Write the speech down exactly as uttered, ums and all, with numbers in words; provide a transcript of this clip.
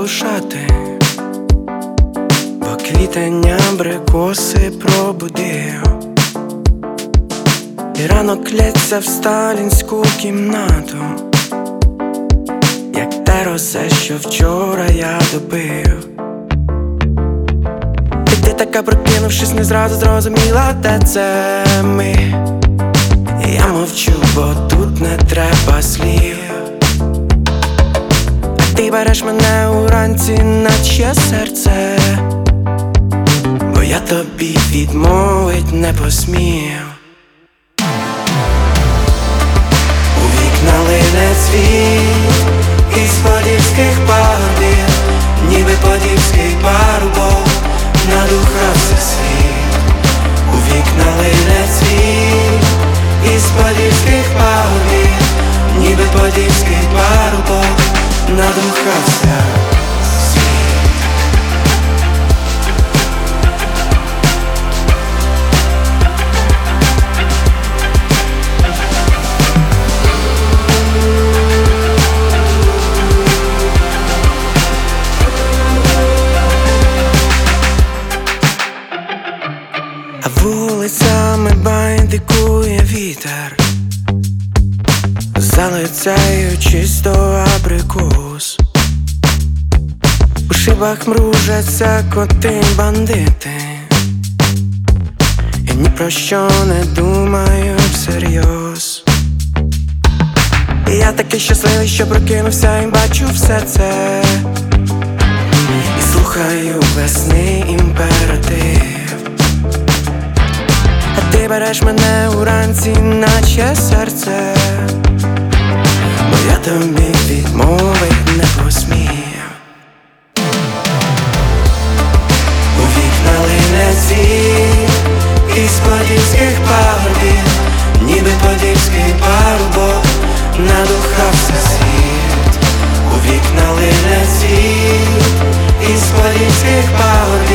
заглушати, бо квітень абрикоси пробудив, і ранок лється в сталінську кімнату, як те розе, що вчора я добив. І ти така, прокинувшись, не зразу зрозуміла, де це ми. І я мовчу, бо тут не треба слів. А ти береш мене уранці, наче серце, бо я тобі відмовить не посмів. У вікна лине цвіт із подільських пагорбів, ніби подільський парубок надухався світ. У вікна лине цвіт із подільських пагорбів, ніби подільський парубок надухався світ. А вулицями байдикує вітер, залицяючись до абрикос. У шибах мружаться коти-бандити, і ні про що не думаю всерйоз. І я такий щасливий, що прокинувся і бачу все це, і слухаю весни імператив. А ти береш мене уранці, наче серце, бо я тобі відмовить не посмів. У вікна лине цвіт із подільських пагорбів, ніби подільський парубок надухався світ. У вікна лине цвіт із подільських пагорбів,